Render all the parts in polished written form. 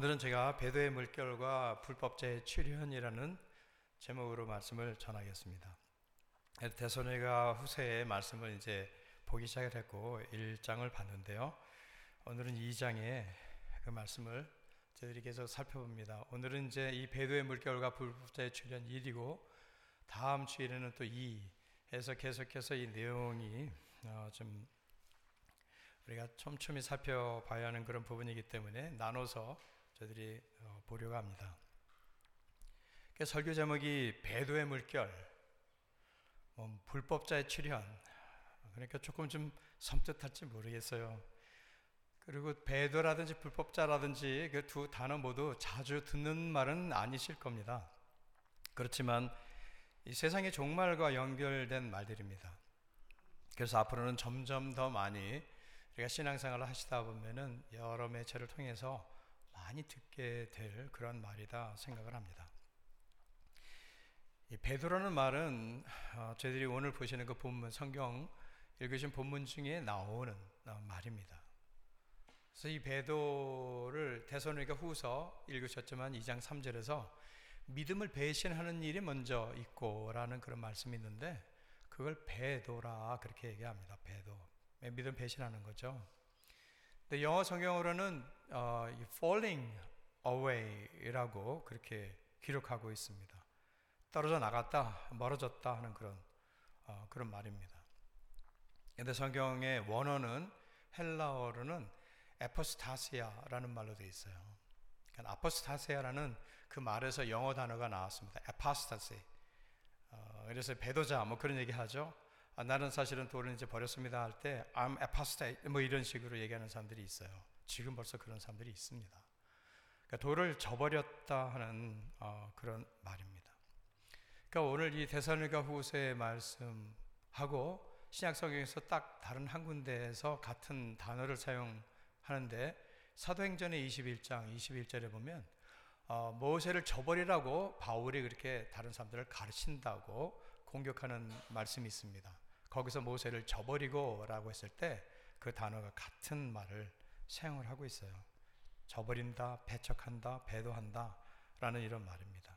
오늘은 제가 배도의 물결과 불법자의 출현이라는 제목으로 말씀을 전하겠습니다. 데살로니가 후서의 말씀을 이제 보기 시작을 했고 1장을 봤는데요. 오늘은 2장의 그 말씀을 저희들이 계속 살펴봅니다. 오늘은 이제 이 배도의 물결과 불법자의 출현 1이고 다음 주일에는 또 2해서 계속해서 이 내용이 좀 우리가 촘촘히 살펴봐야 하는 그런 부분이기 때문에 나눠서 저희들이 보려고 합니다. 설교 제목이 배도의 물결, 불법자의 출현. 그러니까 조금 좀 섬뜩할지 모르겠어요. 그리고 배도라든지 불법자라든지 그 두 단어 모두 자주 듣는 말은 아니실 겁니다. 그렇지만 이 세상의 종말과 연결된 말들입니다. 그래서 앞으로는 점점 더 많이 우리가 신앙생활을 하시다 보면은 여러 매체를 통해서 많이 듣게 될 그런 말이다 생각을 합니다. 이 베드로라는 말은 저희들이 오늘 보시는 그 본문, 성경 읽으신 본문 중에 나오는 말입니다. 그래서 이 베드로를 데살로니가 후서 읽으셨지만 2장 3절에서 믿음을 배신하는 일이 먼저 있고라는 그런 말씀이 있는데 그걸 베도라 그렇게 얘기합니다. 베도. 믿음 배신하는 거죠. 근데 영어 성경으로는 falling away라고 그렇게 기록하고 있습니다. 떨어져 나갔다, 멀어졌다 하는 그런 말입니다. 근데 성경의 원어는 헬라어로는 에포스타시아라는 말로 되어 있어요. 그러니까 아포스타시아라는 그 말에서 영어 단어가 나왔습니다. 에파스타시. 그래서 배도자 그런 얘기 하죠. 나는 사실은 돌을 이제 버렸습니다 할 때 I'm apostate 이런 식으로 얘기하는 사람들이 있어요. 지금 벌써 그런 사람들이 있습니다. 그러니까 돌을 저버렸다 하는 그런 말입니다. 그러니까 오늘 이 데살로니가 후서의 말씀하고 신약 성경에서 딱 다른 한 군데에서 같은 단어를 사용하는데 사도행전의 21장 21절에 보면 모세를 저버리라고 바울이 그렇게 다른 사람들을 가르친다고 공격하는 말씀이 있습니다. 거기서 모세를 저버리고 라고 했을 때 그 단어가 같은 말을 사용을 하고 있어요. 저버린다, 배척한다, 배도한다 라는 이런 말입니다.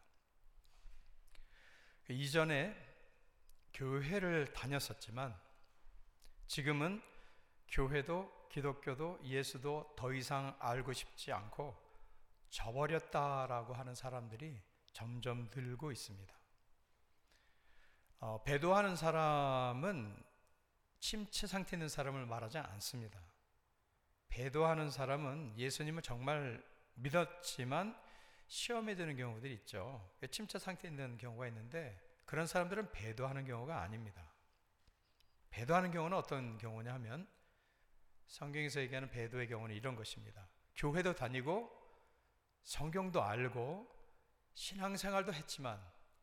이전에 교회를 다녔었지만 지금은 교회도 기독교도 예수도 더 이상 알고 싶지 않고 저버렸다라고 하는 사람들이 점점 늘고 있습니다. 배도하는 사람은 침체 상태에 있는 사람을 말하지 않습니다. 배도하는 사람은 예수님을 정말 믿었지만 시험에 드는 경우들이 있죠. 침체 상태에 있는 경우가 있는데 그런 사람들은 배도하는 경우가 아닙니다. 배도하는 경우는 어떤 경우냐 하면 성경에서 얘기하는 배도의 경우는 이런 것입니다. 교회도 다니고 성경도 알고 신앙생활도 했지만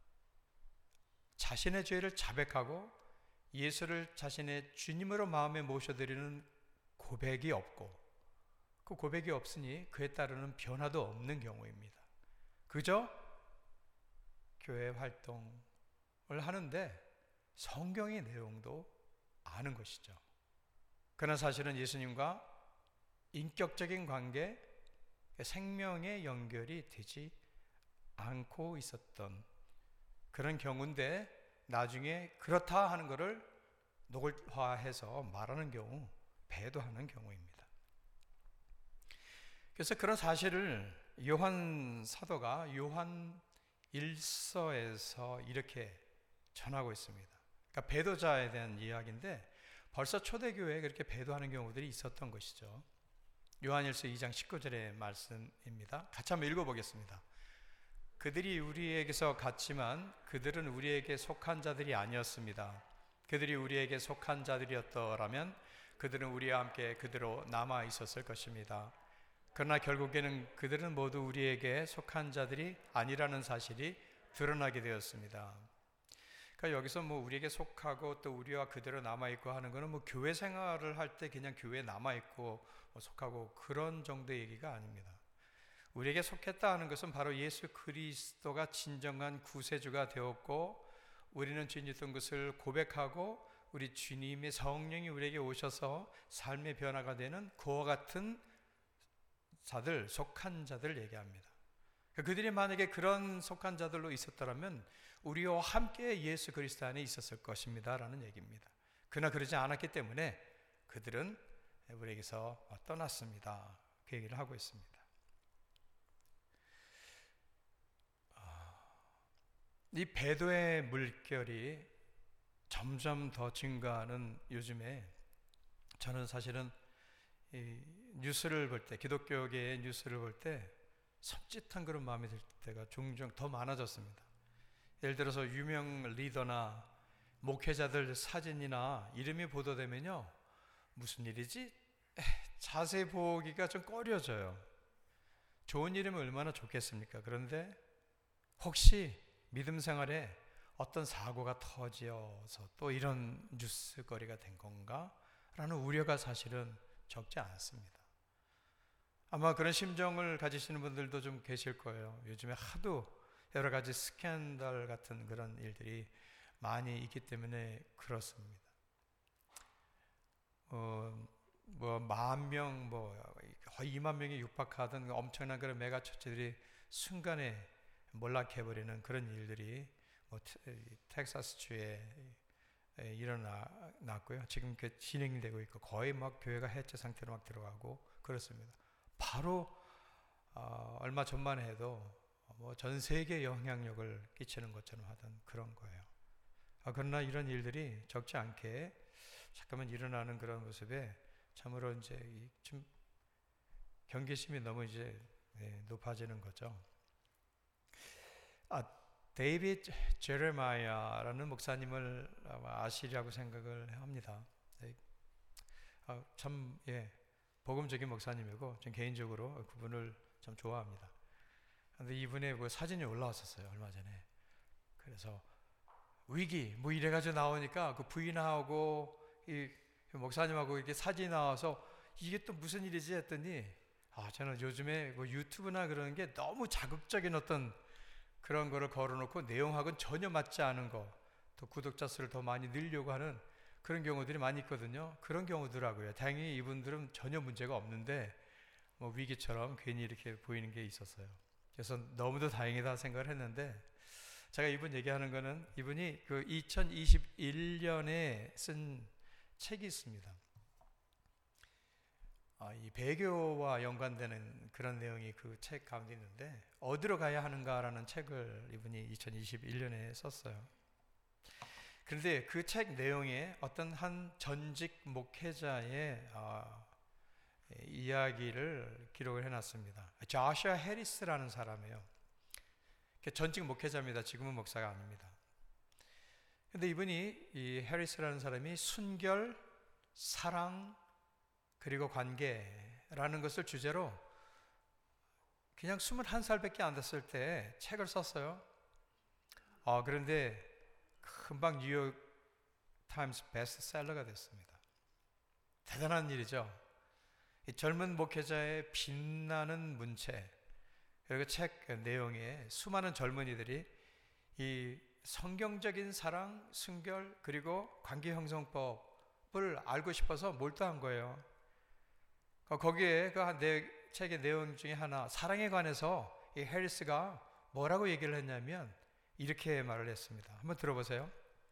자신의 죄를 자백하고 예수를 자신의 주님으로 마음에 모셔드리는 고백이 없고 그 고백이 없으니 그에 따르는 변화도 없는 경우입니다. 그저 교회 활동을 하는데 성경의 내용도 아는 것이죠. 그러나 사실은 예수님과 인격적인 관계, 생명의 연결이 되지 않고 있었던 그런 경우인데 나중에 그렇다 하는 것을 노골화해서 말하는 경우, 배도하는 경우입니다. 그래서 그런 사실을 요한 사도가 요한 1서에서 이렇게 전하고 있습니다. 그러니까 배도자에 대한 이야기인데 벌써 초대교회에 그렇게 배도하는 경우들이 있었던 것이죠. 요한 1서 2장 19절의 말씀입니다. 같이 한번 읽어보겠습니다. 그들이 우리에게서 갔지만 그들은 우리에게 속한 자들이 아니었습니다. 그들이 우리에게 속한 자들이었더라면 그들은 우리와 함께 그대로 남아 있었을 것입니다. 그러나 결국에는 그들은 모두 우리에게 속한 자들이 아니라는 사실이 드러나게 되었습니다. 그러니까 여기서 우리에게 속하고 또 우리와 그대로 남아있고 하는 거는 교회 생활을 할 때 그냥 교회에 남아있고 속하고 그런 정도의 얘기가 아닙니다. 우리에게 속했다 하는 것은 바로 예수 그리스도가 진정한 구세주가 되었고 우리는 죄인이었던 것을 고백하고 우리 주님의 성령이 우리에게 오셔서 삶의 변화가 되는 그와 같은 자들, 속한 자들 얘기합니다. 그들이 만약에 그런 속한 자들로 있었더라면 우리와 함께 예수 그리스도 안에 있었을 것입니다 라는 얘기입니다. 그러나 그러지 않았기 때문에 그들은 우리에게서 떠났습니다. 그 얘기를 하고 있습니다. 이 배도의 물결이 점점 더 증가하는 요즘에 저는 사실은 이 뉴스를 볼 때, 기독교계의 뉴스를 볼 때 섬찟한 그런 마음이 들 때가 종종 더 많아졌습니다. 예를 들어서 유명 리더나 목회자들 사진이나 이름이 보도되면요, 무슨 일이지? 자세히 보기가 좀 꺼려져요. 좋은 이름은 얼마나 좋겠습니까? 그런데 혹시 믿음 생활에 어떤 사고가 터져서 또 이런 뉴스거리가 된 건가? 라는 우려가 사실은 적지 않습니다. 아마 그런 심정을 가지시는 분들도 좀 계실 거예요. 요즘에 하도 여러 가지 스캔들 같은 그런 일들이 많이 있기 때문에 그렇습니다. 뭐 10,000명, 거의 2만 명이 육박하던 엄청난 그런 메가 처치들이 순간에 몰락해버리는 그런 일들이 텍사스주에 일어났고요. 지금 그 진행되고 있고 거의 막 교회가 해체 상태로 막 들어가고 그렇습니다. 바로 얼마 전만 해도 전 세계에 영향력을 끼치는 것처럼 하던 그런 거예요. 그러나 이런 일들이 적지 않게 잠깐만 일어나는 그런 모습에 참으로 이제 좀 경계심이 너무 이제 높아지는 거죠. 데이빗 제레마야라는 목사님을 아마 아시리라고 생각을 합니다. 참 복음적인 목사님이고 전 개인적으로 그분을 참 좋아합니다. 그런데 이분의 그 사진이 올라왔었어요 얼마 전에. 그래서 위기 뭐 이래가지고 나오니까 그 부인하고 이 목사님하고 이렇게 사진이 나와서 이게 또 무슨 일이지 했더니 저는 요즘에 뭐 유튜브나 그런 게 너무 자극적인 어떤 그런 거를 걸어놓고 내용하고는 전혀 맞지 않은 거, 또 구독자 수를 더 많이 늘려고 하는 그런 경우들이 많이 있거든요. 그런 경우더라고요. 다행히 이분들은 전혀 문제가 없는데 뭐 위기처럼 괜히 이렇게 보이는 게 있었어요. 그래서 너무도 다행이다 생각을 했는데, 제가 이분 얘기하는 거는 이분이 그 2021년에 쓴 책이 있습니다. 이 배교와 연관되는 그런 내용이 그 책 가운데 있는데, 어디로 가야 하는가라는 책을 이분이 2021년에 썼어요. 그런데 그 책 내용에 어떤 한 전직 목회자의 이야기를 기록을 해놨습니다. 조슈아 해리스라는 사람이에요. 전직 목회자입니다. 지금은 목사가 아닙니다. 그런데 이분이 이 해리스라는 사람이 순결, 사랑, 그리고 관계라는 것을 주제로 그냥 21살밖에 안 됐을 때 책을 썼어요. 그런데 금방 뉴욕 타임스 베스트셀러가 됐습니다. 대단한 일이죠. 이 젊은 목회자의 빛나는 문체, 그리고 책 내용에 수많은 젊은이들이 이 성경적인 사랑, 순결, 그리고 관계 형성법을 알고 싶어서 몰두한 거예요. 거기에 그 책의 내용 중에 하나, 사랑에 관해서 이 해리스가 뭐라고 얘기를 했냐면 이렇게 말을 했습니다. 한번 들어보세요.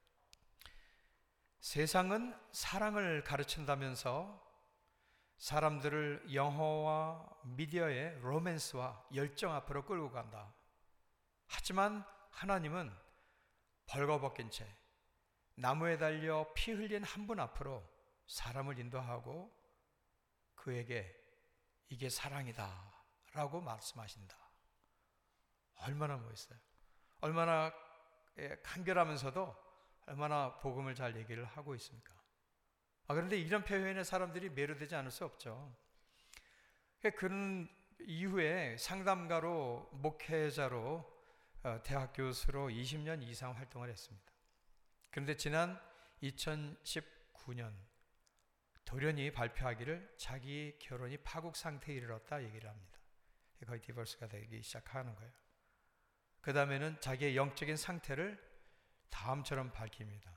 세상은 사랑을 가르친다면서 사람들을 영화와 미디어의 로맨스와 열정 앞으로 끌고 간다. 하지만 하나님은 벌거벗긴 채 나무에 달려 피 흘린 한 분 앞으로 사람을 인도하고 그에게 이게 사랑이다 라고 말씀하신다. 얼마나 멋있어요. 얼마나 간결하면서도 얼마나 복음을 잘 얘기를 하고 있습니까? 그런데 이런 표현에 사람들이 매료되지 않을 수 없죠. 그는 이후에 상담가로, 목회자로, 대학 교수로 20년 이상 활동을 했습니다. 그런데 지난 2019년 돌연히 발표하기를 자기 결혼이 파국 상태에 이르렀다 얘기를 합니다. 거의 디버스가 되기 시작하는 거예요. 그 다음에는 자기의 영적인 상태를 다음처럼 밝힙니다.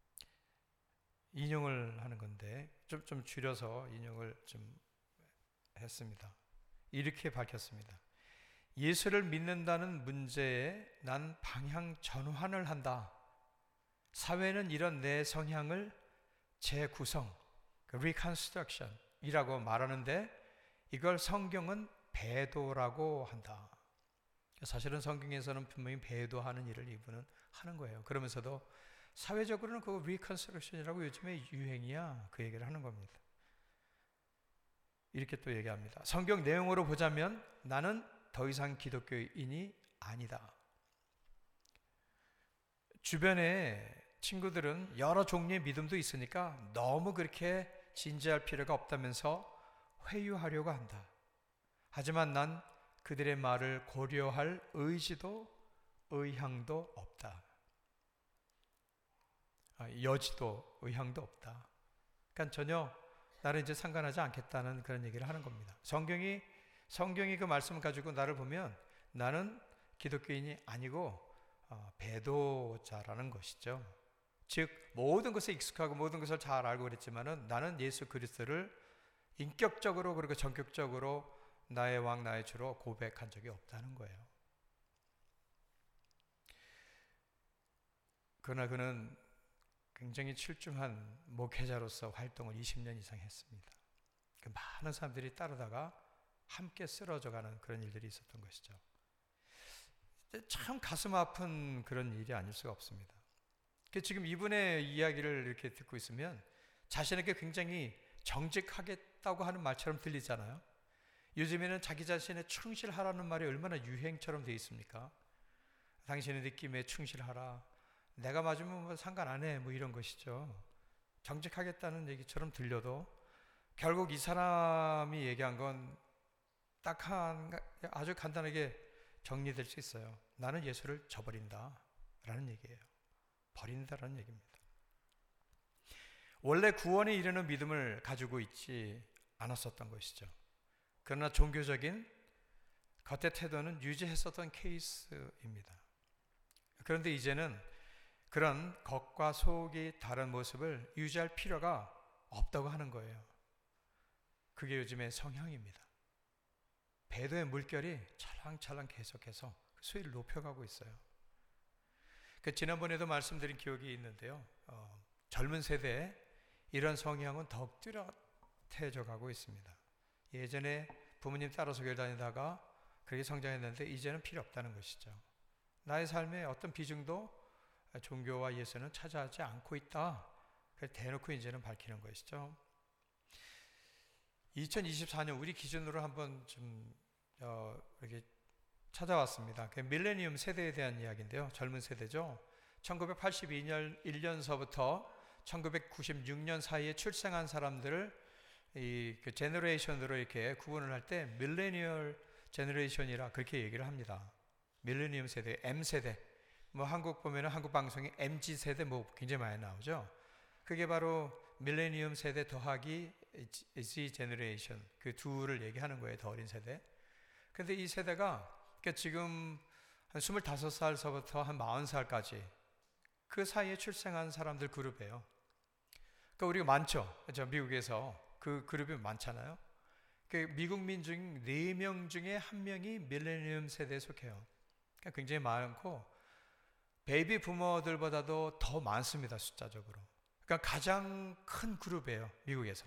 인용을 하는 건데 좀 줄여서 인용을 좀 했습니다. 이렇게 밝혔습니다. 예수를 믿는다는 문제에 난 방향 전환을 한다. 사회는 이런 내 성향을 재구성, reconstruction 이라고 말하는데 이걸 성경은 배도라고 한다. 사실은 성경에서는 분명히 배도하는 일을 이분은 하는 거예요. 그러면서도 사회적으로는 그거 reconstruction이라고 요즘에 유행이야. 그 얘기를 하는 겁니다. 이렇게 또 얘기합니다. 성경 내용으로 보자면 나는 더 이상 기독교인이 아니다. 주변에 친구들은 여러 종류의 믿음도 있으니까 너무 그렇게 진지할 필요가 없다면서 회유하려고 한다. 하지만 난 그들의 말을 고려할 의지도 의향도 없다. 여지도 의향도 없다. 그러니까 전혀 나를 이제 상관하지 않겠다는 그런 얘기를 하는 겁니다. 성경이 그 말씀을 가지고 나를 보면 나는 기독교인이 아니고 배도자라는 것이죠. 즉 모든 것에 익숙하고 모든 것을 잘 알고 그랬지만은 나는 예수 그리스도를 인격적으로 그리고 전격적으로 나의 왕 나의 주로 고백한 적이 없다는 거예요. 그러나 그는 굉장히 출중한 목회자로서 활동을 20년 이상 했습니다. 많은 사람들이 따르다가 함께 쓰러져가는 그런 일들이 있었던 것이죠. 참 가슴 아픈 그런 일이 아닐 수가 없습니다. 지금 이분의 이야기를 이렇게 듣고 있으면 자신에게 굉장히 정직하겠다고 하는 말처럼 들리잖아요. 요즘에는 자기 자신에 충실하라는 말이 얼마나 유행처럼 되어 있습니까? 당신의 느낌에 충실하라. 내가 맞으면 뭐 상관 안 해. 뭐 이런 것이죠. 정직하겠다는 얘기처럼 들려도 결국 이 사람이 얘기한 건 딱 아주 간단하게 정리될 수 있어요. 나는 예수를 저버린다 라는 얘기예요. 버린다라는 얘기입니다. 원래 구원에 이르는 믿음을 가지고 있지 않았었던 것이죠. 그러나 종교적인 겉의 태도는 유지했었던 케이스입니다. 그런데 이제는 그런 겉과 속이 다른 모습을 유지할 필요가 없다고 하는 거예요. 그게 요즘의 성향입니다. 배도의 물결이 찰랑찰랑 계속해서 수위를 높여가고 있어요. 지난번에도 말씀드린 기억이 있는데요. 젊은 세대에 이런 성향은 더욱 뚜렷해져 가고 있습니다. 예전에 부모님 따라서 교회 다니다가 그렇게 성장했는데 이제는 필요 없다는 것이죠. 나의 삶의 어떤 비중도 종교와 예수는 차지하지 않고 있다. 대놓고 이제는 밝히는 것이죠. 2024년 우리 기준으로 한번 좀 이렇게 찾아왔습니다. 밀레니엄 세대에 대한 이야기인데요. 젊은 세대죠. 1982년 1년서부터 1996년 사이에 출생한 사람들을 그 제너레이션으로 이렇게 구분을 할 때 밀레니얼 제너레이션이라 그렇게 얘기를 합니다. 밀레니엄 세대, M 세대. 뭐 한국 보면은 한국 방송에 MG 세대 뭐 굉장히 많이 나오죠. 그게 바로 밀레니엄 세대 더하기 Z 제너레이션 그 둘을 얘기하는 거예요. 더 어린 세대. 근데 이 세대가 그러니까 지금 한 25살서부터 한 40살까지 그 사이에 출생한 사람들 그룹이에요. 그러니까 우리가 많죠. 그렇죠? 미국에서 그 그룹이 많잖아요. 미국민 중 4명 중에 1명이 밀레니엄 세대에 속해요. 그러니까 굉장히 많고 베이비 부모들보다도 더 많습니다. 숫자적으로. 그러니까 가장 큰 그룹이에요. 미국에서.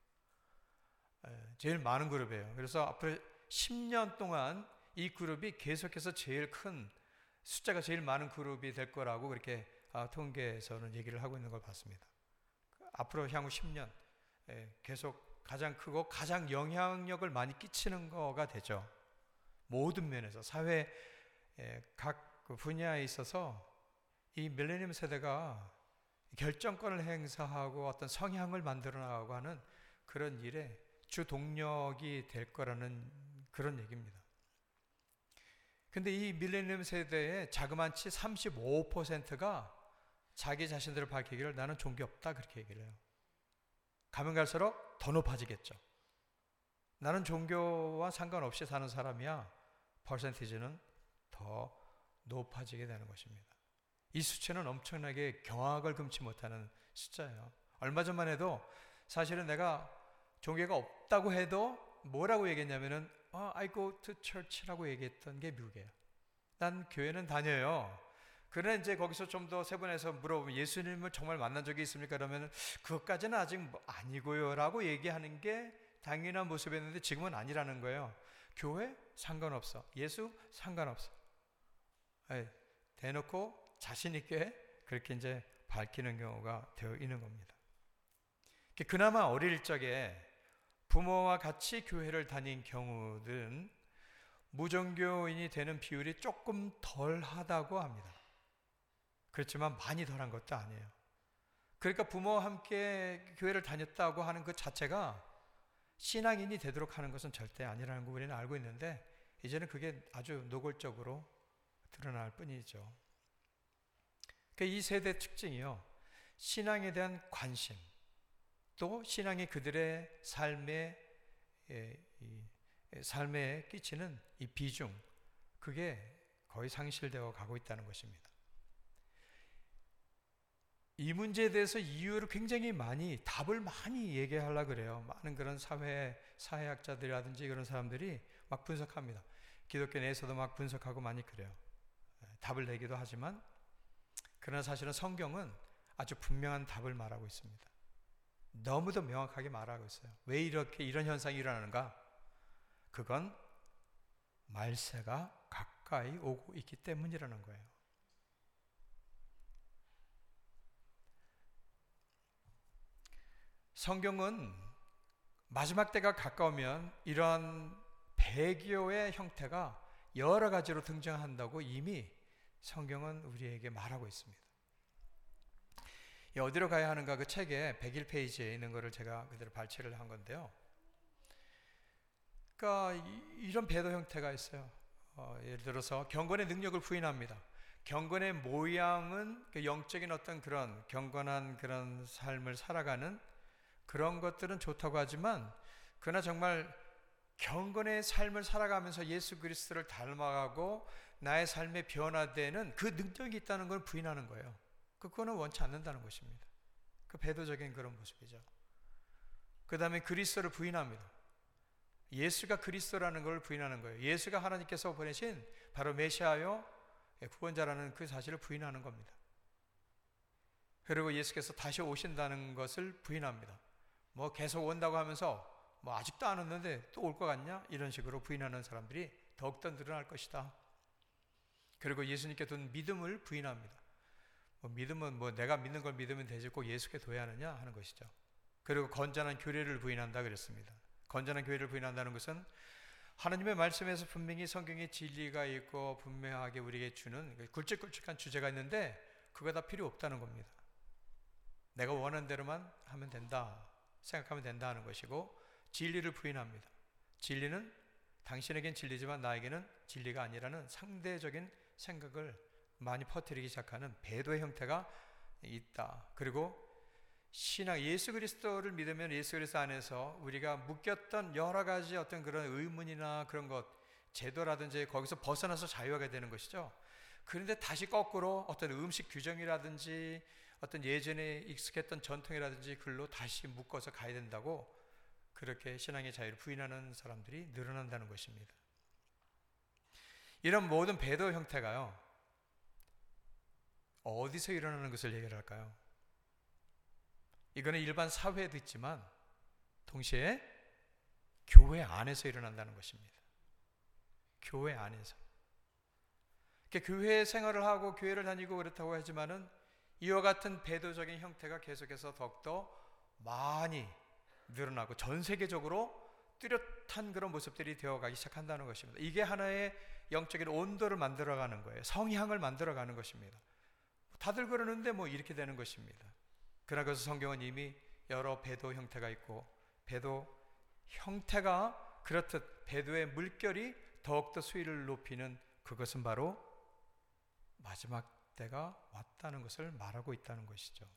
제일 많은 그룹이에요. 그래서 앞으로 10년 동안 이 그룹이 계속해서 제일 큰 숫자가 제일 많은 그룹이 될 거라고 그렇게 통계에서는 얘기를 하고 있는 걸 봤습니다. 앞으로 향후 10년 계속 가장 크고 가장 영향력을 많이 끼치는 거가 되죠. 모든 면에서 사회 각 분야에 있어서 이 밀레니엄 세대가 결정권을 행사하고 어떤 성향을 만들어 나가고 하는 그런 일에 주 동력이 될 거라는 그런 얘기입니다. 근데 이 밀레니엄 세대의 자그마치 35%가 자기 자신들을 밝히기를 나는 종교 없다 그렇게 얘기를 해요. 가면 갈수록 더 높아지겠죠. 나는 종교와 상관없이 사는 사람이야. 퍼센티지는 더 높아지게 되는 것입니다. 이 수치는 엄청나게 경악을 금치 못하는 숫자예요. 얼마 전만 해도 사실은 내가 종교가 없다고 해도 뭐라고 얘기했냐면은 I go to church라고 얘기했던 게 묘해요. 난 교회는 다녀요. 그러나 이제 거기서 좀 더 세분해서 물어보면 예수님을 정말 만난 적이 있습니까? 그러면 그것까지는 아직 아니고요 라고 얘기하는 게 당연한 모습이었는데 지금은 아니라는 거예요. 교회? 상관없어. 예수? 상관없어. 대놓고 자신 있게 그렇게 이제 밝히는 경우가 되어 있는 겁니다. 그나마 어릴 적에 부모와 같이 교회를 다닌 경우들은 무종교인이 되는 비율이 조금 덜하다고 합니다. 그렇지만 많이 덜한 것도 아니에요. 그러니까 부모와 함께 교회를 다녔다고 하는 그 자체가 신앙인이 되도록 하는 것은 절대 아니라는 거 우리는 알고 있는데 이제는 그게 아주 노골적으로 드러날 뿐이죠. 이 세대 특징이요. 신앙에 대한 관심, 또 신앙이 그들의 삶에 끼치는 이 비중, 그게 거의 상실되어 가고 있다는 것입니다. 이 문제에 대해서 이유를 굉장히 답을 많이 얘기하려고 그래요. 많은 그런 사회학자들이라든지 그런 사람들이 막 분석합니다. 기독교 내에서도 막 분석하고 많이 그래요. 답을 내기도 하지만, 그러나 사실은 성경은 아주 분명한 답을 말하고 있습니다. 너무도 명확하게 말하고 있어요. 왜 이런 현상이 일어나는가? 그건 말세가 가까이 오고 있기 때문이라는 거예요. 성경은 마지막 때가 가까우면 이러한 배교의 형태가 여러 가지로 등장한다고 이미 성경은 우리에게 말하고 있습니다. 어디로 가야 하는가 그 책에 101페이지에 있는 것을 제가 그대로 발췌를 한 건데요. 그러니까 이런 배도 형태가 있어요. 예를 들어서 경건의 능력을 부인합니다. 경건의 모양은 그 영적인 어떤 그런 경건한 그런 삶을 살아가는 그런 것들은 좋다고 하지만, 그러나 정말 경건의 삶을 살아가면서 예수 그리스도를 닮아가고 나의 삶에 변화되는 그 능력이 있다는 걸 부인하는 거예요. 그거는 원치 않는다는 것입니다. 그 배도적인 그런 모습이죠. 그 다음에 그리스도를 부인합니다. 예수가 그리스도라는 걸 부인하는 거예요. 예수가 하나님께서 보내신 바로 메시아요 구원자라는 그 사실을 부인하는 겁니다. 그리고 예수께서 다시 오신다는 것을 부인합니다. 계속 온다고 하면서 아직도 안 왔는데 또 올 것 같냐? 이런 식으로 부인하는 사람들이 더욱더 늘어날 것이다. 그리고 예수님께 둔 믿음을 부인합니다. 믿음은 내가 믿는 걸 믿으면 되지 꼭 예수께 둬야 하느냐 하는 것이죠. 그리고 건전한 교례를 부인한다 그랬습니다. 건전한 교회를 부인한다는 것은 하나님의 말씀에서 분명히 성경에 진리가 있고 분명하게 우리에게 주는 굵직굵직한 주제가 있는데 그거 다 필요 없다는 겁니다. 내가 원하는 대로만 하면 된다, 생각하면 된다 하는 것이고, 진리를 부인합니다. 진리는 당신에겐 진리지만 나에게는 진리가 아니라는 상대적인 생각을 많이 퍼뜨리기 시작하는 배도의 형태가 있다. 그리고 신앙, 예수 그리스도를 믿으면 예수 그리스도 안에서 우리가 묶였던 여러 가지 어떤 그런 의문이나 그런 것, 제도라든지 거기서 벗어나서 자유하게 되는 것이죠. 그런데 다시 거꾸로 어떤 음식 규정이라든지 어떤 예전에 익숙했던 전통이라든지 글로 다시 묶어서 가야 된다고 그렇게 신앙의 자유를 부인하는 사람들이 늘어난다는 것입니다. 이런 모든 배도 형태가요, 어디서 일어나는 것을 얘기를 할까요? 이거는 일반 사회에도 있지만 동시에 교회 안에서 일어난다는 것입니다. 교회 안에서. 교회 생활을 하고 교회를 다니고 그렇다고 하지만은 이와 같은 배도적인 형태가 계속해서 더욱더 많이 늘어나고 전 세계적으로 뚜렷한 그런 모습들이 되어가기 시작한다는 것입니다. 이게 하나의 영적인 온도를 만들어가는 거예요. 성향을 만들어가는 것입니다. 다들 그러는데 이렇게 되는 것입니다. 그래서 성경은 이미 여러 배도 형태가 있고, 배도 형태가 그렇듯 배도의 물결이 더욱더 수위를 높이는 그것은 바로 마지막 때가 왔다는 것을 말하고 있다는 것이죠.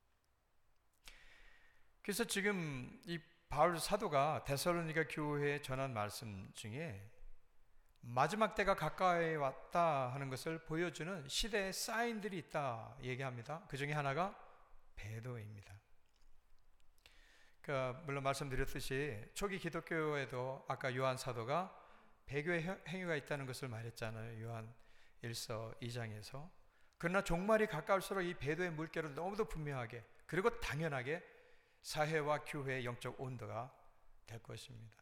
그래서 지금 이 바울 사도가 데살로니가 교회에 전한 말씀 중에 마지막 때가 가까이 왔다 하는 것을 보여주는 시대의 사인들이 있다 얘기합니다. 그 중에 하나가 배도입니다. 물론 말씀드렸듯이 초기 기독교에도 아까 요한 사도가 배교의 행위가 있다는 것을 말했잖아요. 요한 1서 2장에서. 그러나 종말이 가까울수록 이 배도의 물결은 너무도 분명하게 그리고 당연하게 사회와 교회의 영적 온도가 될 것입니다.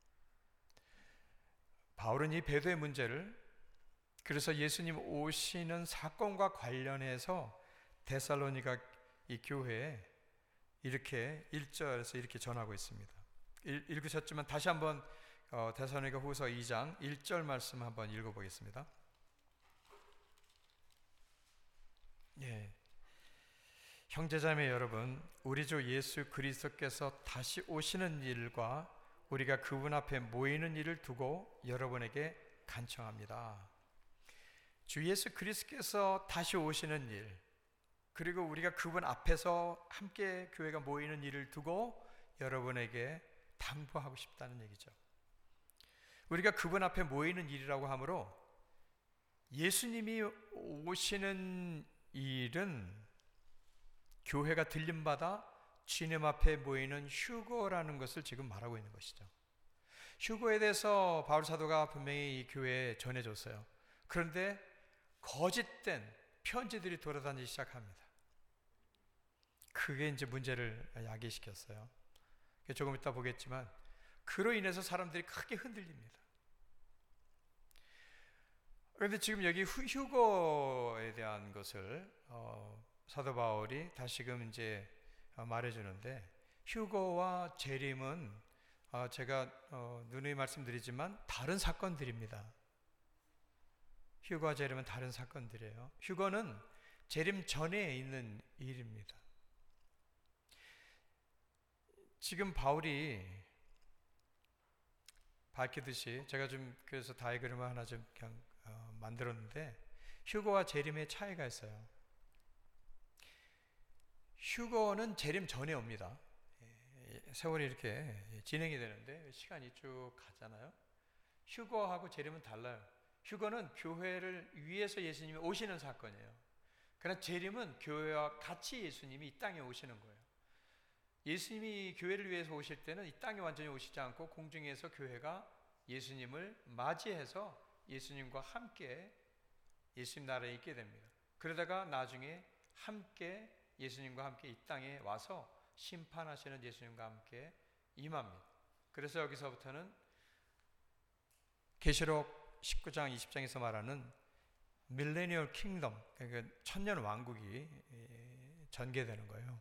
바울은 이 배도의 문제를 그래서 예수님 오시는 사건과 관련해서 데살로니가 이 교회에 이렇게 1절에서 이렇게 전하고 있습니다. 읽으셨지만 다시 한번 데살로니가 후서 2장 1절 말씀 한번 읽어보겠습니다. 예. 형제자매 여러분, 우리 주 예수 그리스도께서 다시 오시는 일과 우리가 그분 앞에 모이는 일을 두고 여러분에게 간청합니다. 주 예수 그리스도께서 다시 오시는 일, 그리고 우리가 그분 앞에서 함께 교회가 모이는 일을 두고 여러분에게 당부하고 싶다는 얘기죠. 우리가 그분 앞에 모이는 일이라고 하므로 예수님이 오시는 일은 교회가 들림받아 주님 앞에 모이는 휴거라는 것을 지금 말하고 있는 것이죠. 휴거에 대해서 바울 사도가 분명히 이 교회에 전해줬어요. 그런데 거짓된 편지들이 돌아다니기 시작합니다. 그게 이제 문제를 야기시켰어요. 조금 이따 보겠지만 그로 인해서 사람들이 크게 흔들립니다. 그런데 지금 여기 휴거에 대한 것을 사도 바울이 다시금 이제 말해주는데, 휴거와 재림은 제가 누누이 말씀드리지만 다른 사건들입니다. 휴거와 재림은 다른 사건들이에요. 휴거는 재림 전에 있는 일입니다. 지금 바울이 밝히듯이 제가 좀 그래서 다이그램을 하나 좀 그냥 만들었는데, 휴거와 재림의 차이가 있어요. 휴거는 재림 전에 옵니다. 세월이 이렇게 진행이 되는데 시간이 쭉 가잖아요. 휴거하고 재림은 달라요. 휴거는 교회를 위해서 예수님이 오시는 사건이에요. 그러나 재림은 교회와 같이 예수님이 이 땅에 오시는 거예요. 예수님이 교회를 위해서 오실 때는 이 땅에 완전히 오시지 않고 공중에서 교회가 예수님을 맞이해서 예수님과 함께 예수님 나라에 있게 됩니다. 그러다가 나중에 함께 예수님과 함께 이 땅에 와서 심판하시는 예수님과 함께 임합니다. 그래서 여기서부터는 계시록 19장 20장에서 말하는 밀레니얼 킹덤, 그러니까 천년 왕국이 전개되는 거예요.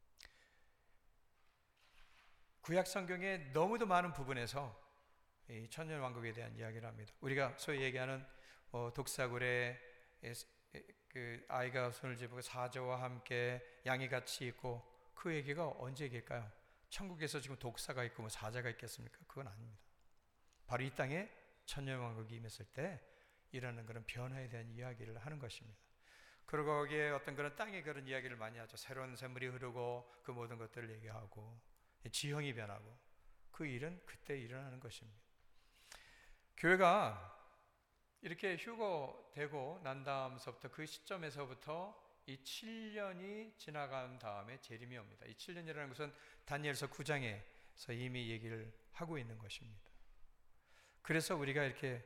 구약 성경에 너무도 많은 부분에서 이 천년 왕국에 대한 이야기를 합니다. 우리가 소위 얘기하는 독사굴에 그 아이가 손을 집고 사자와 함께 양이 같이 있고, 그 얘기가 언제 얘기일까요? 천국에서 지금 독사가 있고 뭐 사자가 있겠습니까? 그건 아닙니다. 바로 이 땅에 천년 왕국이 임했을 때 일어나는 그런 변화에 대한 이야기를 하는 것입니다. 그리고 거기에 어떤 그런 땅의 그런 이야기를 많이 하죠. 새로운 샘물이 흐르고 그 모든 것들을 얘기하고 지형이 변하고, 그 일은 그때 일어나는 것입니다. 교회가 이렇게 휴거되고 난 다음서부터, 그 시점에서부터 이 7년이 지나간 다음에 재림이 옵니다. 이 7년이라는 것은 다니엘서 9장에서 이미 얘기를 하고 있는 것입니다. 그래서 우리가 이렇게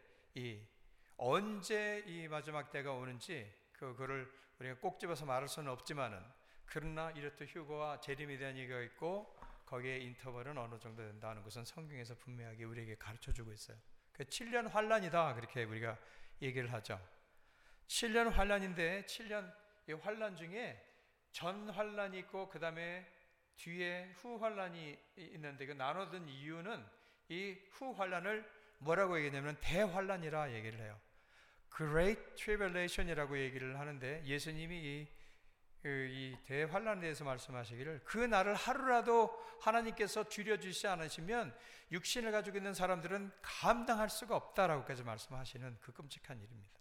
언제 이 마지막 때가 오는지 그거를 우리가 꼭 집어서 말할 수는 없지만은, 그러나 이렇듯 휴거와 재림에 대한 얘기가 있고 거기에 인터벌은 어느 정도 된다는 것은 성경에서 분명하게 우리에게 가르쳐주고 있어요. 그 7년 환란이다, 그렇게 우리가 얘기를 하죠. 7년 환란인데 7년 이 환란 중에 전 환란이 있고 그 다음에 뒤에 후 환란이 있는데, 그 나눠둔 이유는 이 후 환란을 뭐라고 얘기하냐면 대환란이라 얘기를 해요. Great Tribulation이라고 얘기를 하는데, 예수님이 이 대환란에 대해서 말씀하시기를, 그 날을 하루라도 하나님께서 줄여주시지 않으시면 육신을 가지고 있는 사람들은 감당할 수가 없다라고까지 말씀하시는 그 끔찍한 일입니다.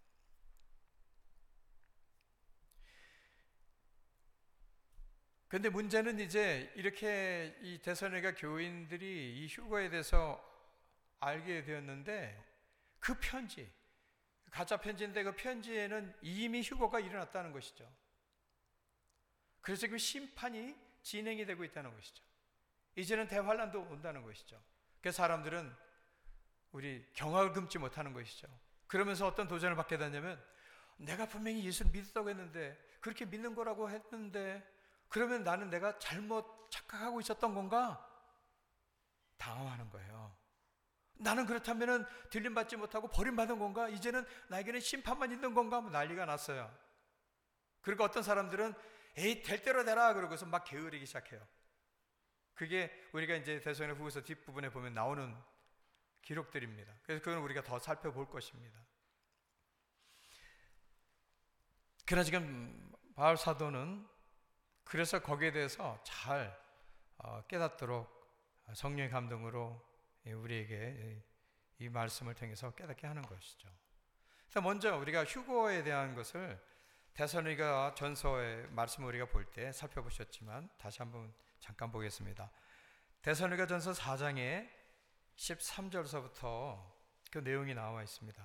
그런데 문제는 이제 이렇게 이 데살로니가 교인들이 이 휴거에 대해서 알게 되었는데, 그 편지, 가짜 편지인데 그 편지에는 이미 휴거가 일어났다는 것이죠. 그래서 지금 심판이 진행이 되고 있다는 것이죠. 이제는 대환란도 온다는 것이죠. 그래서 사람들은 우리 경악을 금치 못하는 것이죠. 그러면서 어떤 도전을 받게 되냐면, 내가 분명히 예수를 믿었다고 했는데, 그렇게 믿는 거라고 했는데, 그러면 나는 내가 잘못 착각하고 있었던 건가? 당황하는 거예요. 나는 그렇다면 들림받지 못하고 버림받은 건가? 이제는 나에게는 심판만 있는 건가? 하면 난리가 났어요. 그리고 어떤 사람들은 에이 될 대로 되라 그러고서 막 게으르기 시작해요. 그게 우리가 이제 데살로니가후서 뒷부분에 보면 나오는 기록들입니다. 그래서 그건 우리가 더 살펴볼 것입니다. 그러나 지금 바울 사도는 그래서 거기에 대해서 잘 깨닫도록 성령의 감동으로 우리에게 이 말씀을 통해서 깨닫게 하는 것이죠. 그래서 먼저 우리가 휴거에 대한 것을 데살로니가 전서의 말씀을 우리가 볼 때 살펴보셨지만 다시 한번 잠깐 보겠습니다. 데살로니가 전서 4장에 13절서부터 그 내용이 나와 있습니다.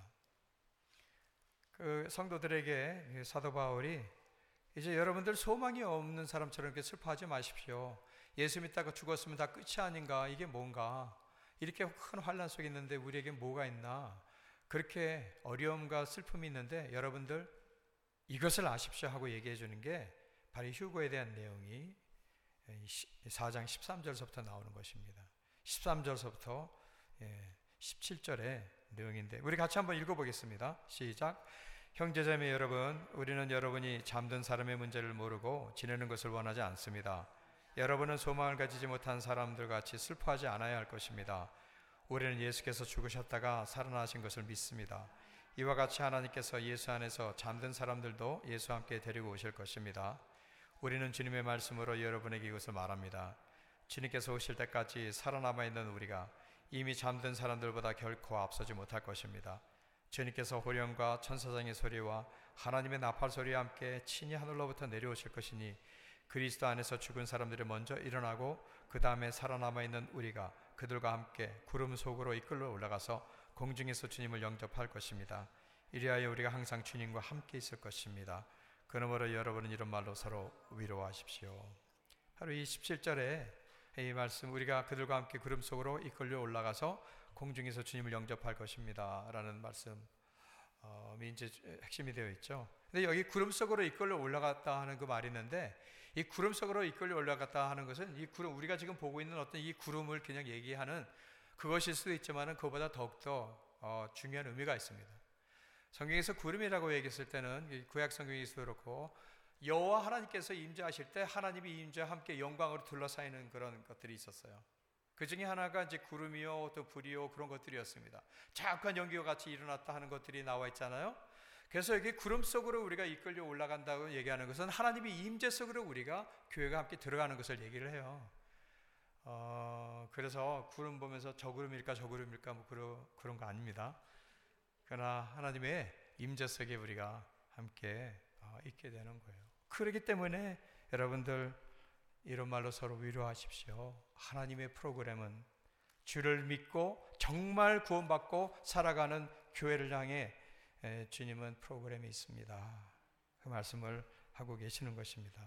그 성도들에게 사도 바울이 이제 여러분들 소망이 없는 사람처럼 이렇게 슬퍼하지 마십시오. 예수 믿다가 죽었으면 다 끝이 아닌가? 이게 뭔가? 이렇게 큰 환난 속에 있는데 우리에게 뭐가 있나? 그렇게 어려움과 슬픔이 있는데 여러분들 이것을 아십시오 하고 얘기해 주는 게 바로 휴거에 대한 내용이 4장 13절서부터 나오는 것입니다. 13절서부터 17절의 내용인데 우리 같이 한번 읽어보겠습니다. 시작. 형제자매 여러분, 우리는 여러분이 잠든 사람의 문제를 모르고 지내는 것을 원하지 않습니다. 여러분은 소망을 가지지 못한 사람들 같이 슬퍼하지 않아야 할 것입니다. 우리는 예수께서 죽으셨다가 살아나신 것을 믿습니다. 이와 같이 하나님께서 예수 안에서 잠든 사람들도 예수와 함께 데리고 오실 것입니다. 우리는 주님의 말씀으로 여러분에게 이것을 말합니다. 주님께서 오실 때까지 살아남아 있는 우리가 이미 잠든 사람들보다 결코 앞서지 못할 것입니다. 주님께서 호령과 천사장의 소리와 하나님의 나팔 소리와 함께 친히 하늘로부터 내려오실 것이니 그리스도 안에서 죽은 사람들이 먼저 일어나고 그 다음에 살아남아 있는 우리가 그들과 함께 구름 속으로 이끌러 올라가서 공중에서 주님을 영접할 것입니다. 이리하여 우리가 항상 주님과 함께 있을 것입니다. 그러므로 여러분은 이런 말로 서로 위로하십시오. 바로 이 17절에 이 말씀, 우리가 그들과 함께 구름 속으로 이끌려 올라가서 공중에서 주님을 영접할 것입니다 라는 말씀이 이제 핵심이 되어 있죠. 근데 여기 구름 속으로 이끌려 올라갔다 하는 그 말이 있는데, 이 구름 속으로 이끌려 올라갔다 하는 것은 이 구름, 우리가 지금 보고 있는 어떤 이 구름을 그냥 얘기하는 그것일 수도 있지만 그보다 더욱더 중요한 의미가 있습니다. 성경에서 구름이라고 얘기했을 때는 구약 성경에서도 그렇고 여호와 하나님께서 임재하실 때 하나님이 임재와 함께 영광으로 둘러싸이는 그런 것들이 있었어요. 그 중에 하나가 이제 구름이요 또 불이요 그런 것들이었습니다. 자욱한 연기와 같이 일어났다 하는 것들이 나와 있잖아요. 그래서 여기 구름 속으로 우리가 이끌려 올라간다고 얘기하는 것은 하나님의 임재 속으로 우리가 교회가 함께 들어가는 것을 얘기를 해요. 그래서 구름 보면서 저 구름일까 저 구름일까 뭐 그런 거 아닙니다. 그러나 하나님의 임재 속에 우리가 함께 있게 되는 거예요. 그렇기 때문에 여러분들 이런 말로 서로 위로하십시오. 하나님의 프로그램은 주를 믿고 정말 구원받고 살아가는 교회를 향해 주님은 프로그램이 있습니다. 그 말씀을 하고 계시는 것입니다.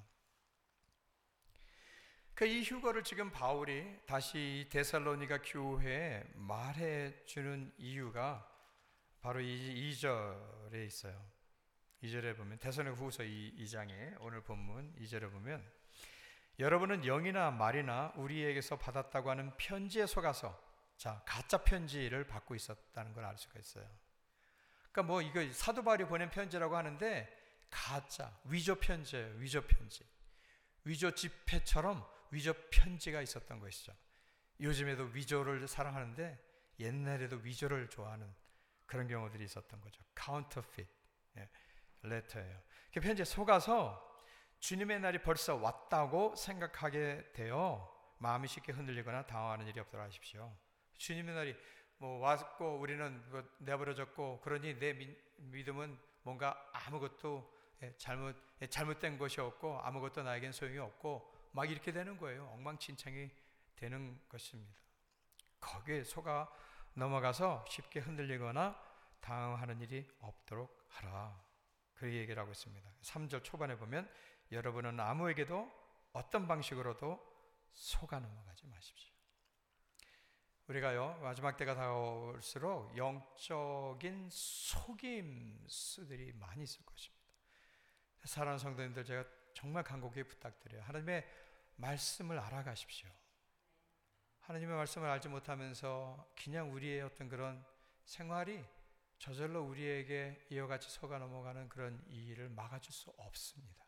이 휴거를 지금 바울이 다시 데살로니가 교회에 말해주는 이유가 바로 이 2절에 있어요. 2절에 보면 데살로니가 후서 2장에 오늘 본문 2절에 보면 여러분은 영이나 말이나 우리에게서 받았다고 하는 편지에 속아서 가짜 편지를 받고 있었다는 걸 알 수가 있어요. 그러니까 뭐 이거 사도 바울이 보낸 편지라고 하는데 가짜 위조 편지예요. 위조 편지. 위조 지폐처럼 위조 편지가 있었던 것이죠. 요즘에도 위조를 사랑하는데 옛날에도 위조를 좋아하는 그런 경우들이 있었던 거죠. counterfeit 레터예요. 그 편지에 속아서 주님의 날이 벌써 왔다고 생각하게 되어 마음이 쉽게 흔들리거나 당황하는 일이 없도록 하십시오. 주님의 날이 뭐 왔고 우리는 내버려졌고 그러니 내 믿음은 뭔가 아무것도 잘못된 것이 없고 아무것도 나에겐 소용이 없고 막 이렇게 되는 거예요. 엉망진창이 되는 것입니다. 거기에 속아 넘어가서 쉽게 흔들리거나 당황하는 일이 없도록 하라. 그 얘기를 하고 있습니다. 3절 초반에 보면 여러분은 아무에게도 어떤 방식으로도 속아 넘어가지 마십시오. 우리가요, 마지막 때가 다가올수록 영적인 속임수들이 많이 있을 것입니다. 사랑하는 성도님들, 제가 정말 간곡히 부탁드려요. 하나님의 말씀을 알아가십시오. 하나님의 말씀을 알지 못하면서 그냥 우리의 어떤 그런 생활이 저절로 우리에게 이와 같이 속아 넘어가는 그런 일을 막아줄 수 없습니다.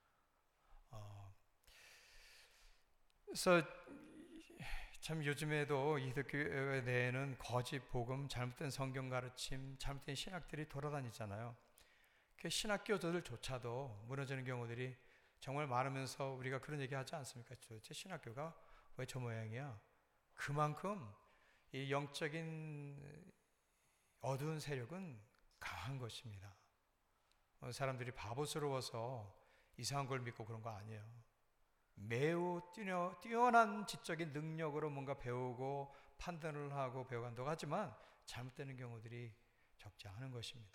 그래서 참 요즘에도 기독교 내에는 거짓 복음, 잘못된 성경 가르침, 잘못된 신학들이 돌아다니잖아요. 그 신학교들조차도 무너지는 경우들이 정말 많으면서 우리가 그런 얘기 하지 않습니까? 도대체 신학교가 왜 저 모양이야? 그만큼 이 영적인 어두운 세력은 강한 것입니다. 사람들이 바보스러워서 이상한 걸 믿고 그런 거 아니에요. 매우 뛰어난 지적인 능력으로 뭔가 배우고 판단을 하고 배워간다고 하지만 잘못되는 경우들이 적지 않은 것입니다.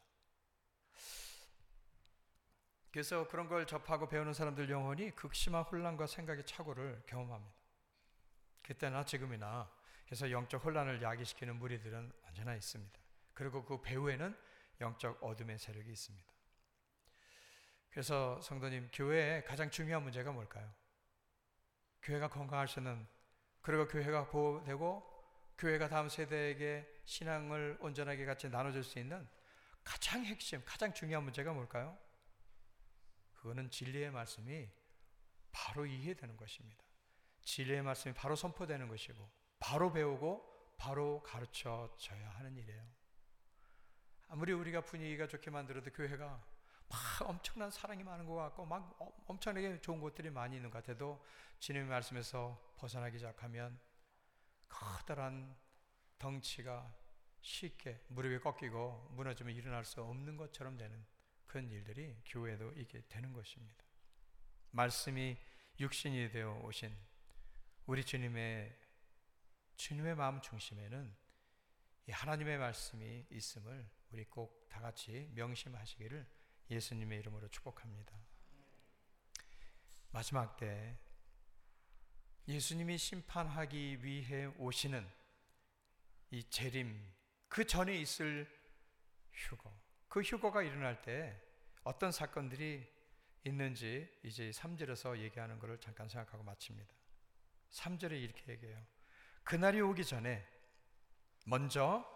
그래서 그런 걸 접하고 배우는 사람들 영혼이 극심한 혼란과 생각의 착오를 경험합니다. 그때나 지금이나. 그래서 영적 혼란을 야기시키는 무리들은 언제나 있습니다. 그리고 그 배후에는 영적 어둠의 세력이 있습니다. 그래서 성도님, 교회의 가장 중요한 문제가 뭘까요? 교회가 건강할 수 있는, 그리고 교회가 보호되고 교회가 다음 세대에게 신앙을 온전하게 같이 나눠줄 수 있는 가장 핵심, 가장 중요한 문제가 뭘까요? 그거는 진리의 말씀이 바로 이해되는 것입니다. 진리의 말씀이 바로 선포되는 것이고 바로 배우고 바로 가르쳐져야 하는 일이에요. 아무리 우리가 분위기가 좋게 만들어도 교회가 막 엄청난 사랑이 많은 것 같고 막 엄청나게 좋은 것들이 많이 있는 것 같아도 주님의 말씀에서 벗어나기 시작하면 커다란 덩치가 쉽게 무릎이 꺾이고 무너지면 일어날 수 없는 것처럼 되는 그런 일들이 교회에도 있게 되는 것입니다. 말씀이 육신이 되어 오신 우리 주님의 마음 중심에는 이 하나님의 말씀이 있음을 우리 꼭 다 같이 명심하시기를 예수님의 이름으로 축복합니다. 마지막 때 예수님이 심판하기 위해 오시는 이 재림, 그 전에 있을 휴거, 그 휴거가 일어날 때 어떤 사건들이 있는지 이제 3절에서 얘기하는 것을 잠깐 생각하고 마칩니다. 3절에 이렇게 얘기해요. 그날이 오기 전에 먼저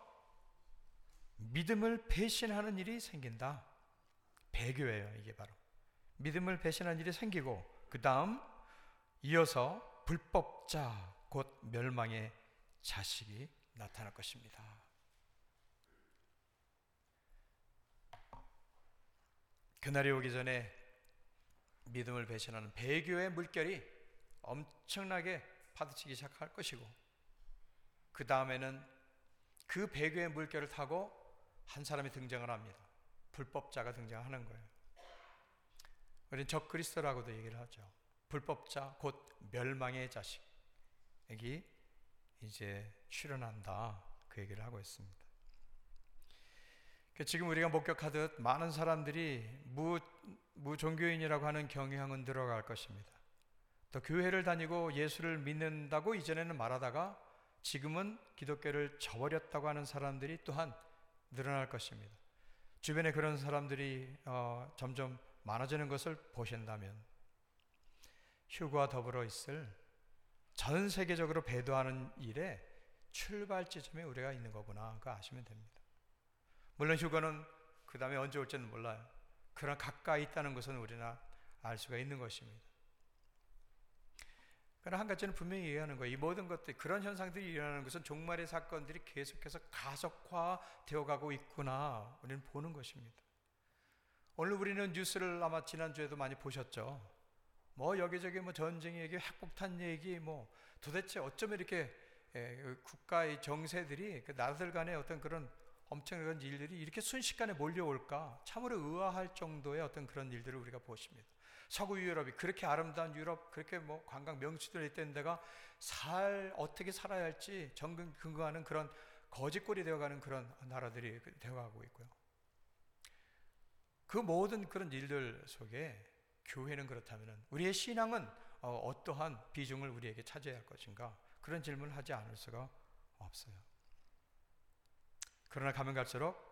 믿음을 배신하는 일이 생긴다. 배교예요. 이게 바로 믿음을 배신하는 일이 생기고 그 다음 이어서 불법자 곧 멸망의 자식이 나타날 것입니다. 그날이 오기 전에 믿음을 배신하는 배교의 물결이 엄청나게 파도치기 시작할 것이고 그 다음에는 그 배교의 물결을 타고 한 사람이 등장을 합니다. 불법자가 등장하는 거예요. 우리는 적그리스도라고도 얘기를 하죠. 불법자 곧 멸망의 자식이 이제 출현한다, 그 얘기를 하고 있습니다. 지금 우리가 목격하듯 많은 사람들이 무종교인이라고 하는 경향은 들어갈 것입니다. 또 교회를 다니고 예수를 믿는다고 이전에는 말하다가 지금은 기독교를 저버렸다고 하는 사람들이 또한 늘어날 것입니다. 주변에 그런 사람들이 점점 많아지는 것을 보신다면 휴거와 더불어 있을 전 세계적으로 배도하는 일에 출발 지점에 우리가 있는 거구나, 그거 아시면 됩니다. 물론 휴거는 그 다음에 언제 올지는 몰라요. 그러나 가까이 있다는 것은 우리나 알 수가 있는 것입니다. 그러나 한 가지는 분명히 이해하는 거예요. 이 모든 것들, 그런 현상들이 일어나는 것은 종말의 사건들이 계속해서 가속화되어 가고 있구나, 우리는 보는 것입니다. 오늘 우리는 뉴스를 아마 지난주에도 많이 보셨죠. 뭐 여기저기 뭐 전쟁 얘기, 핵폭탄 얘기, 뭐 도대체 어쩌면 이렇게 국가의 정세들이 그 나라들 간의 어떤 그런 엄청난 일들이 이렇게 순식간에 몰려올까, 참으로 의아할 정도의 어떤 그런 일들을 우리가 보십니다. 서구 유럽이 그렇게 아름다운 유럽, 그렇게 뭐 관광 명소들이 있던 데가 어떻게 살아야 할지 근거하는 그런 거짓골이 되어가는 그런 나라들이 되어가고 있고요. 그 모든 그런 일들 속에 교회는 그렇다면 우리의 신앙은 어떠한 비중을 우리에게 차지해야 할 것인가? 그런 질문을 하지 않을 수가 없어요. 그러나 가면 갈수록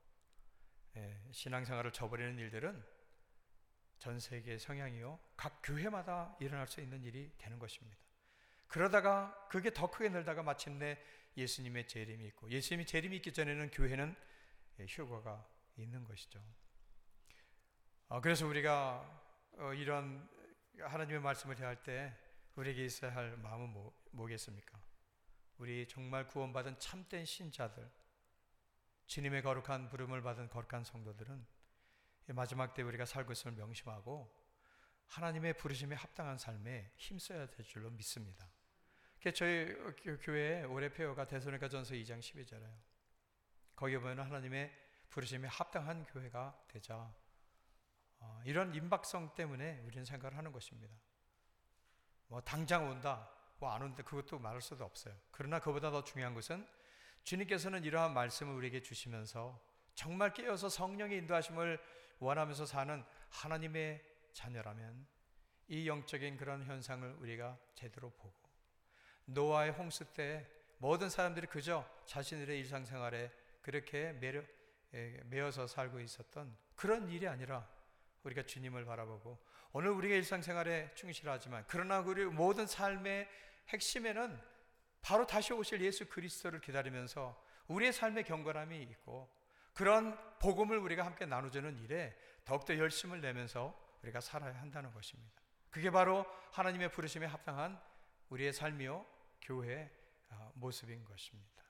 신앙생활을 저버리는 일들은 전 세계의 성향이요, 각 교회마다 일어날 수 있는 일이 되는 것입니다. 그러다가 그게 더 크게 늘다가 마침내 예수님의 재림이 있고, 예수님이 재림이 있기 전에는 교회는 휴거가 있는 것이죠. 그래서 우리가 이런 하나님의 말씀을 대할 때 우리에게 있어야 할 마음은 뭐겠습니까? 우리 정말 구원받은 참된 신자들, 주님의 거룩한 부름을 받은 거룩한 성도들은 마지막 때 우리가 살고 있음을 명심하고 하나님의 부르심에 합당한 삶에 힘써야 될 줄로 믿습니다. 저희 교회의 올해 표어가 데살로니가전서 2장 12절이에요. 거기에 보면 하나님의 부르심에 합당한 교회가 되자. 이런 임박성 때문에 우리는 생각을 하는 것입니다. 당장 온다, 안 온다, 그것도 말할 수도 없어요. 그러나 그보다 더 중요한 것은 주님께서는 이러한 말씀을 우리에게 주시면서 정말 깨어서 성령의 인도하심을 원하면서 사는 하나님의 자녀라면 이 영적인 그런 현상을 우리가 제대로 보고, 노아의 홍수 때 모든 사람들이 그저 자신들의 일상생활에 그렇게 매여서 살고 있었던 그런 일이 아니라 우리가 주님을 바라보고, 오늘 우리가 일상생활에 충실하지만 그러나 우리 모든 삶의 핵심에는 바로 다시 오실 예수 그리스도를 기다리면서 우리의 삶의 경건함이 있고, 그런 복음을 우리가 함께 나누자는 일에 더욱더 열심을 내면서 우리가 살아야 한다는 것입니다. 그게 바로 하나님의 부르심에 합당한 우리의 삶이요, 교회의 모습인 것입니다.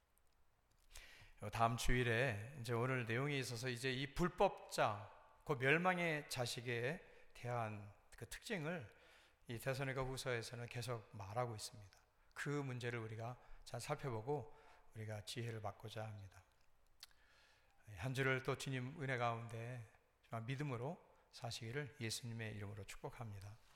다음 주일에 이제 오늘 내용에 있어서 이제 이 불법자, 그 멸망의 자식에 대한 그 특징을 이 데살로니가 후서에서는 계속 말하고 있습니다. 그 문제를 우리가 잘 살펴보고 우리가 지혜를 받고자 합니다. 한 주를 또 주님 은혜 가운데 정말 믿음으로 사시기를 예수님의 이름으로 축복합니다.